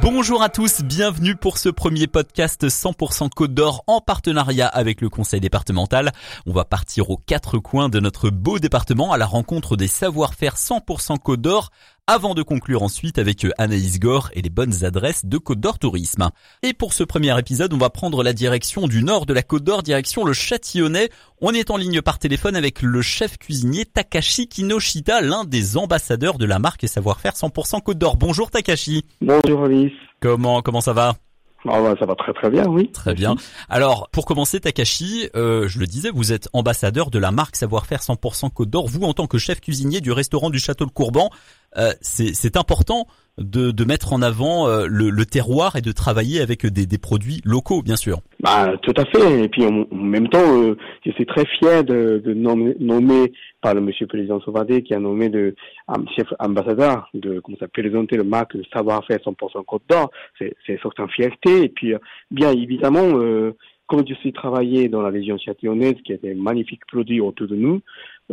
Bonjour à tous, bienvenue pour ce premier podcast 100% Côte d'Or en partenariat avec le conseil départemental. On va partir aux quatre coins de notre beau département à la rencontre des savoir-faire 100% Côte d'Or avant de conclure ensuite avec Anaïs Gore et les bonnes adresses de Côte d'Or Tourisme. Et pour ce premier épisode, on va prendre la direction du nord de la Côte d'Or, direction le Châtillonnais. On est en ligne par téléphone avec le chef cuisinier Takashi Kinoshita, l'un des ambassadeurs de la marque savoir-faire 100% Côte d'Or. Bonjour Takashi. Bonjour Alice. Comment ça va ? Ça va très bien, oui. Très bien. Alors, pour commencer, Takashi, je le disais, vous êtes ambassadeur de la marque Savoir-faire 100% Côte d'Or. Vous, en tant que chef cuisinier du restaurant du Château de Courban, c'est important de mettre en avant le terroir et de travailler avec des produits locaux, bien sûr. Tout à fait. Et puis en même temps, je suis très fier de nommer par le monsieur président Sauvadé qui a nommé chef ambassadeur de présenter le marque Savoir-faire 100% Côte d'Or. C'est une fierté. Et puis bien évidemment, comme je suis travaillé dans la région châtillonnaise, qui a des magnifiques produits autour de nous,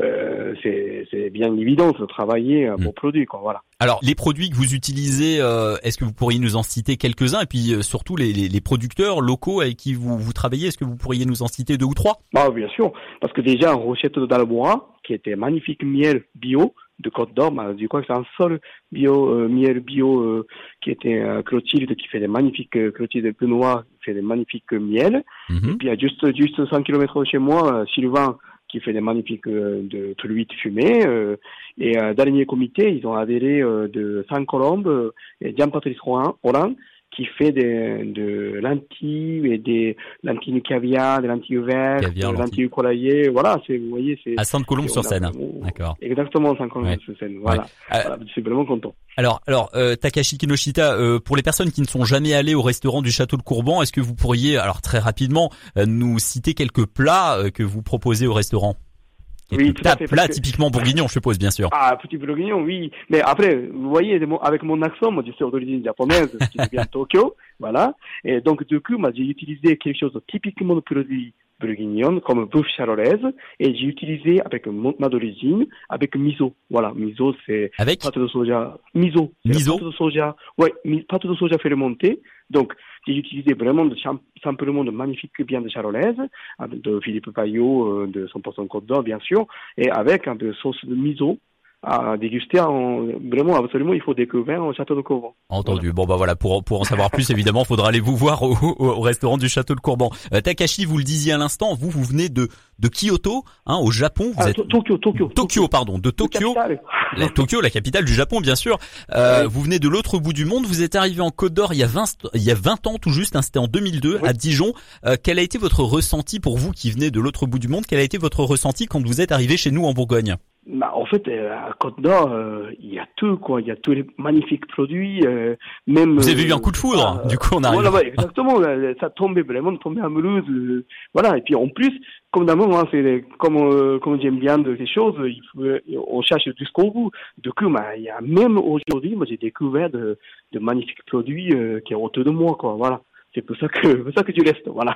c'est bien évident de travailler un bon produit, quoi. Voilà. Alors, les produits que vous utilisez, est-ce que vous pourriez nous en citer quelques-uns? Et puis surtout les producteurs locaux avec qui vous travaillez, est-ce que vous pourriez nous en citer 2 ou 3? Bien sûr, parce que déjà Rochette de Dalbois, qui était magnifique miel bio de Côte d'Or, je crois que c'est un seul miel bio qui était Clotilde, qui fait des magnifiques Clotilde Benoît, qui fait des magnifiques miel. Et puis il y a juste 100 km de chez moi, Sylvain, qui fait des magnifiques de truites fumées. Et dernier comité, ils ont adhéré de Saint-Colombe et Jean-Patrice Roland, qui fait de lentilles et des lentilles de caviar, des lentilles vertes, des lentilles coraillées. Voilà, vous voyez, c'est à Sainte-Colombe-sur-Seine. D'accord. Exactement, Sainte-Colombe-sur-Seine. Voilà. Ouais. Voilà, je suis vraiment content. Alors Takashi Kinoshita, pour les personnes qui ne sont jamais allées au restaurant du Château de Courban, est-ce que vous pourriez, alors très rapidement, nous citer quelques plats que vous proposez au restaurant? Oui, tout à fait. Plat typiquement bourguignon, je suppose, bien sûr. Petit bourguignon, oui. Mais après, vous voyez, avec mon accent, moi, je suis d'origine japonaise, je viens de Tokyo, voilà. Et donc, du coup, j'ai utilisé quelque chose de typiquement de produit bourguignon, comme bouffe charolaise, et j'ai utilisé avec ma d'origine, avec miso. Voilà, miso, c'est avec pâte de soja. Miso. Pâte de soja. Ouais, pâte de soja fermentée. Donc, j'ai utilisé vraiment simplement de magnifiques viandes charolaises, de Philippe Payot, de 100% Côte d'Or, bien sûr, et avec un peu de sauce de miso à déguster. Vraiment, absolument, il faut découvrir au Château de Courban. Entendu. Voilà. Bon, pour en savoir plus, évidemment, faudra aller vous voir au restaurant du Château de Courban. Takashi, vous le disiez à l'instant, vous venez de Kyoto, au Japon. Vous êtes Tokyo. De Tokyo. La capitale du Japon, bien sûr. Vous venez de l'autre bout du monde. Vous êtes arrivé en Côte d'Or il y a 20 ans tout juste. C'était en 2002 à Dijon. Quel a été votre ressenti pour vous qui venez de l'autre bout du monde? Quel a été votre ressenti quand vous êtes arrivé chez nous en Bourgogne? En fait, à Côte d'Or, il y a tout, quoi. Il y a tous les magnifiques produits, même. Vous avez eu un coup de foudre, du coup, on arrive. Voilà, exactement. Ça tombait amoureuse. Voilà. Et puis, en plus, comme d'abord, c'est comme j'aime bien de ces choses, on cherche jusqu'au bout. Du coup, il y a même aujourd'hui, moi, j'ai découvert de magnifiques produits, qui sont autour de moi, quoi. Voilà. C'est pour ça que tu restes, voilà.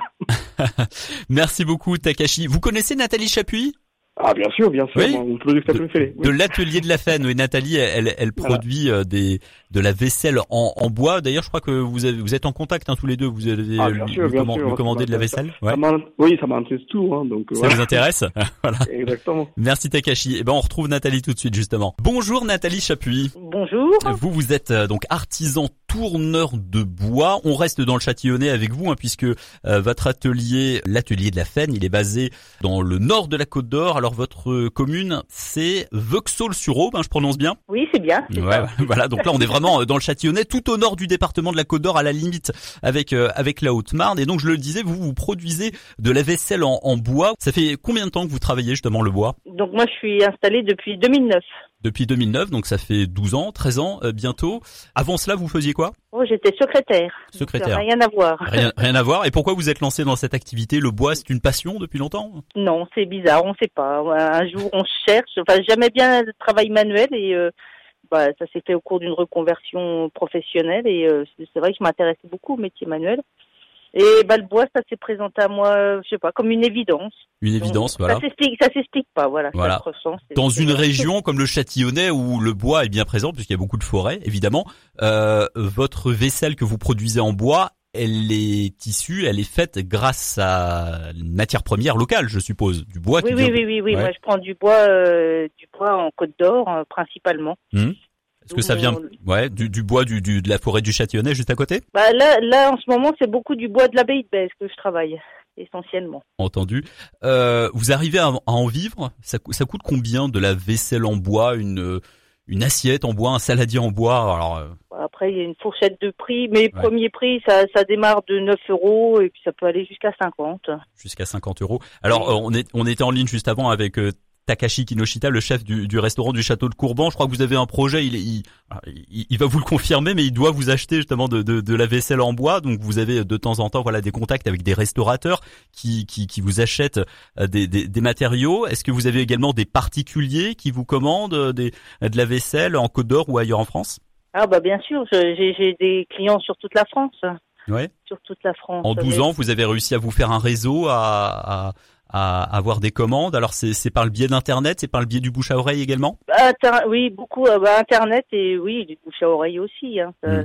Merci beaucoup, Takashi. Vous connaissez Nathalie Chapuis? Bien sûr, oui. Mon producteur préféré. Oui. De l'atelier de la Faine, oui, Nathalie, elle produit de la vaisselle en bois. D'ailleurs, je crois que vous êtes en contact, tous les deux. Vous avez lui commandé de la vaisselle. Ça m'intéresse tout, donc. Ça vous intéresse? Voilà. Exactement. Merci Takashi. On retrouve Nathalie tout de suite, justement. Bonjour Nathalie Chapuis. Bonjour. Vous êtes donc artisan tourneur de bois. On reste dans le Châtillonnais avec vous, puisque votre atelier, l'atelier de la Faine, il est basé dans le nord de la Côte d'Or. Alors votre commune, c'est Vauxhall-sur-Aube, je prononce bien? Oui, c'est bien. Voilà. Donc là, on est vraiment dans le Châtillonnais, tout au nord du département de la Côte d'Or, à la limite avec la Haute-Marne. Et donc, je le disais, vous produisez de la vaisselle en bois. Ça fait combien de temps que vous travaillez justement le bois? Donc moi, je suis installée depuis 2009. Depuis 2009, donc ça fait 12 ans, 13 ans bientôt. Avant cela, vous faisiez quoi? J'étais secrétaire. Secrétaire. Rien à voir. Rien à voir. Et pourquoi vous êtes lancé dans cette activité? Le bois, c'est une passion depuis longtemps? Non, c'est bizarre, on sait pas. Un jour, on cherche. J'aimais bien le travail manuel et ça s'est fait au cours d'une reconversion professionnelle et c'est vrai que je m'intéressais beaucoup au métier manuel. Et le bois, ça s'est présenté à moi, je sais pas, comme une évidence. Une évidence, Donc, voilà. Ça s'explique pas, voilà. Voilà. Ça se ressent, Dans une région comme le Châtillonnais où le bois est bien présent, puisqu'il y a beaucoup de forêts, évidemment, votre vaisselle que vous produisez en bois, elle est issue, elle est faite grâce à une matière première locale, je suppose, du bois. Oui. Ouais. Moi, je prends du bois en Côte d'Or, principalement. Est-ce que ça vient, du bois de la forêt du Châtillonnais juste à côté? Là, en ce moment, c'est beaucoup du bois de l'abbaye de Bèze que je travaille, essentiellement. Entendu. Vous arrivez à en vivre? Ça coûte combien de la vaisselle en bois, une assiette en bois, un saladier en bois? Alors, après, il y a une fourchette de prix, mais premier prix, ça démarre de 9 € et puis ça peut aller jusqu'à 50. Jusqu'à 50 €. Alors, on était en ligne juste avant avec Takashi Kinoshita, le chef du restaurant du Château de Courban. Je crois que vous avez un projet, il va vous le confirmer, mais il doit vous acheter justement de la vaisselle en bois. Donc vous avez de temps en temps des contacts avec des restaurateurs qui vous achètent des matériaux. Est-ce que vous avez également des particuliers qui vous commandent de la vaisselle en Côte d'Or ou ailleurs en France? Ah bien sûr, j'ai des clients sur toute la France. Ouais. Sur toute la France. En 12 ans, vous avez réussi à vous faire un réseau, à avoir des commandes. Alors c'est par le biais d'internet, c'est par le biais du bouche à oreille également? Oui, beaucoup internet et oui, du bouche à oreille aussi,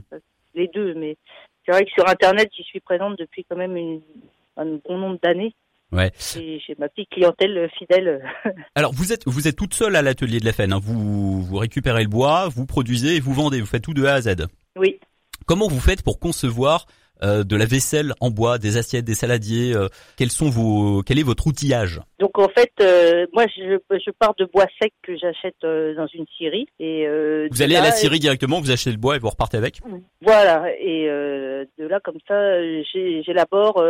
les deux, mais c'est vrai que sur internet, j'y suis présente depuis quand même un bon nombre d'années. Ouais. Et j'ai ma petite clientèle fidèle. Alors vous êtes toute seule à l'atelier de la Fenne, hein. Vous récupérez le bois, vous produisez et vous vendez, vous faites tout de A à Z. Oui. Comment vous faites pour concevoir de la vaisselle en bois, des assiettes, des saladiers? Quel est votre outillage? Donc en fait, moi je pars de bois sec que j'achète dans une scierie et vous allez à la scierie directement, vous achetez le bois et vous repartez avec? Voilà, et de là comme ça, j'élabore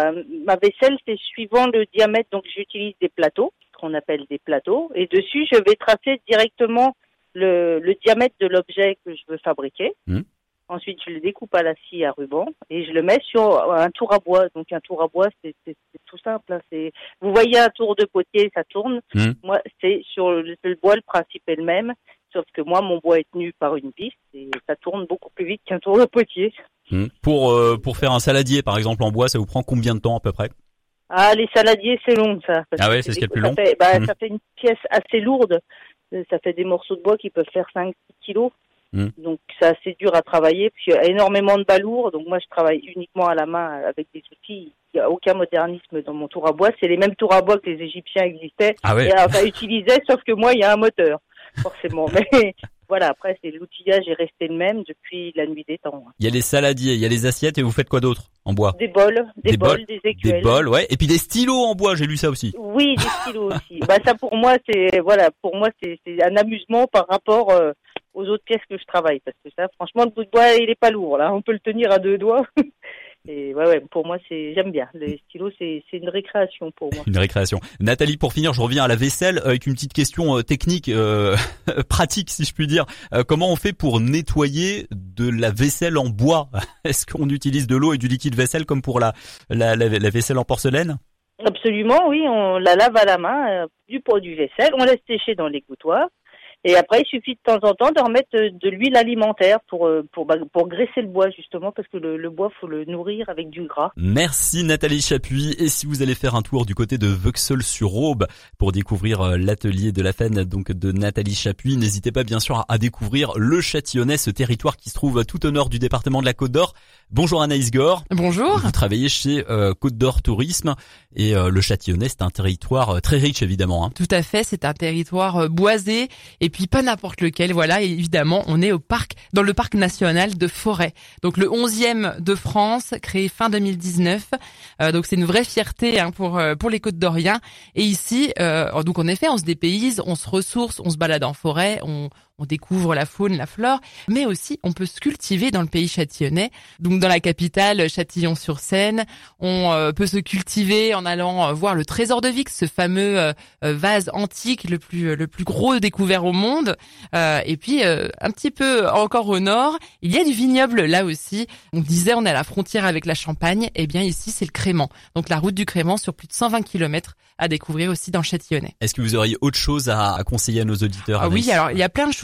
ma vaisselle, c'est suivant le diamètre, donc j'utilise des plateaux, qu'on appelle des plateaux, et dessus je vais tracer directement le diamètre de l'objet que je veux fabriquer. Ensuite, je le découpe à la scie à ruban et je le mets sur un tour à bois. Donc, un tour à bois, c'est tout simple, hein. Vous voyez un tour de potier, ça tourne. Moi, c'est sur le bois, le principe est le même. Sauf que moi, mon bois est tenu par une vis et ça tourne beaucoup plus vite qu'un tour de potier. Pour faire un saladier, par exemple, en bois, ça vous prend combien de temps à peu près? Les saladiers, c'est long, ça. C'est ce qui est le plus long. Ça fait une pièce assez lourde. Ça fait des morceaux de bois qui peuvent faire 5-6 kilos. Donc c'est assez dur à travailler, puis il y a énormément de balourds, donc moi je travaille uniquement à la main avec des outils, il n'y a aucun modernisme dans mon tour à bois, c'est les mêmes tours à bois que les Égyptiens existaient, utilisaient, sauf que moi il y a un moteur, forcément, mais voilà, après l'outillage est resté le même depuis la nuit des temps. Il y a les saladiers, il y a les assiettes, et vous faites quoi d'autre en bois? Des bols, des écuelles. Des bols, ouais, et puis des stylos en bois, j'ai lu ça aussi. Oui, des stylos aussi. Ça pour moi c'est un amusement par rapport aux autres pièces que je travaille, parce que ça, franchement, le bout de bois, il est pas lourd, là. On peut le tenir à 2 doigts. Et pour moi, j'aime bien. Les stylos, c'est une récréation pour moi. Une récréation. Nathalie, pour finir, je reviens à la vaisselle avec une petite question technique, pratique, si je puis dire. Comment on fait pour nettoyer de la vaisselle en bois? Est-ce qu'on utilise de l'eau et du liquide vaisselle comme pour la vaisselle en porcelaine? Absolument, oui. On la lave à la main, du produit vaisselle. On laisse sécher dans l'égouttoir. Et après, il suffit de temps en temps de remettre de l'huile alimentaire pour graisser le bois, justement, parce que le bois, faut le nourrir avec du gras. Merci Nathalie Chapuis. Et si vous allez faire un tour du côté de Vauxhall-sur-Aube pour découvrir l'atelier de la Fenne, donc de Nathalie Chapuis, n'hésitez pas bien sûr à découvrir le Châtillonnais, ce territoire qui se trouve tout au nord du département de la Côte d'Or. Bonjour Anaïs Gore. Bonjour. Vous travaillez chez Côte d'Or Tourisme et le Châtillonnais, c'est un territoire très riche évidemment. Tout à fait, c'est un territoire boisé et puis pas n'importe lequel. Voilà, et évidemment, on est dans le parc national de Forêt. Donc le 11e de France, créé fin 2019. Donc c'est une vraie fierté pour les Côtes-d'Oriens. Et ici, donc en effet, on se dépayse, on se ressource, on se balade en forêt, on découvre la faune, la flore, mais aussi on peut se cultiver dans le pays châtillonnais. Donc dans la capitale, Châtillon-sur-Seine, on peut se cultiver en allant voir le trésor de Vix, ce fameux vase antique le plus gros découvert au monde. Et puis un petit peu encore au nord, il y a du vignoble là aussi. On disait on est à la frontière avec la Champagne, et bien ici c'est le Crément. Donc la route du Crément sur plus de 120 km à découvrir aussi dans le Châtillonnais. Est-ce que vous auriez autre chose à conseiller à nos auditeurs? Oui, alors il y a plein de choses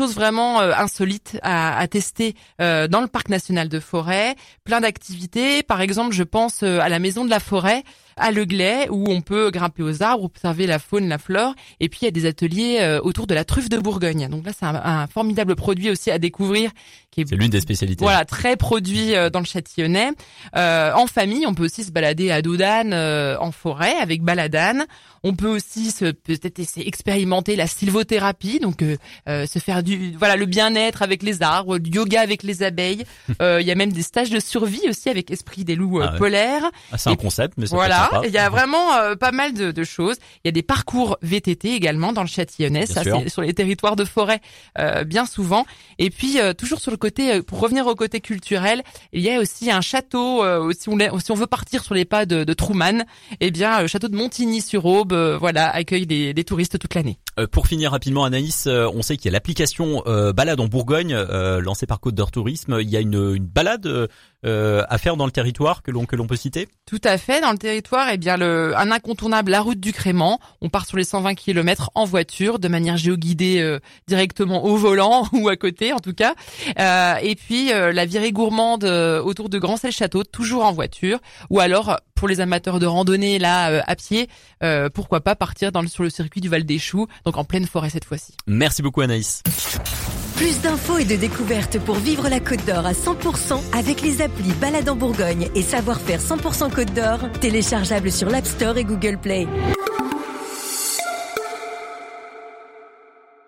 choses vraiment insolites à tester dans le parc national de Forêt. Plein d'activités. Par exemple, je pense à la maison de la forêt à Le Glay, où on peut grimper aux arbres, observer la faune, la flore. Et puis, il y a des ateliers autour de la truffe de Bourgogne. Donc là, c'est un formidable produit aussi à découvrir. C'est l'une des spécialités. Voilà, très produit dans le Châtillonnais. En famille, on peut aussi se balader à dos d'âne en forêt avec baladane. On peut aussi peut-être expérimenter la sylvothérapie, donc se faire le bien-être avec les arbres, du yoga avec les abeilles. Il y a même des stages de survie aussi avec Esprit des loups polaires. C'est un concept, mais ça voilà. peut être sympa. Il y a vraiment pas mal de choses. Il y a des parcours VTT également dans le Châtillonnais. Ça, c'est sur les territoires de forêt bien souvent. Et puis toujours sur le côté, pour revenir au côté culturel, il y a aussi un château. Si on veut partir sur les pas de Truman, eh bien, le château de Montigny-sur-Aube, accueille des touristes toute l'année. Pour finir rapidement, Anaïs, on sait qu'il y a l'application Balade en Bourgogne lancée par Côte d'Or Tourisme. Il y a une balade à faire dans le territoire que l'on peut citer. Tout à fait, dans le territoire, eh bien un incontournable, la route du Crément. On part sur les 120 km en voiture, de manière géoguidée directement au volant ou à côté en tout cas. Et puis la virée gourmande autour de Grand-Celle-Château, toujours en voiture. Ou alors pour les amateurs de randonnée là à pied, pourquoi pas partir sur le circuit du Val des Choux, donc en pleine forêt cette fois-ci. Merci beaucoup Anaïs. Plus d'infos et de découvertes pour vivre la Côte d'Or à 100% avec les applis Balade en Bourgogne et Savoir-faire 100% Côte d'Or, téléchargeables sur l'App Store et Google Play.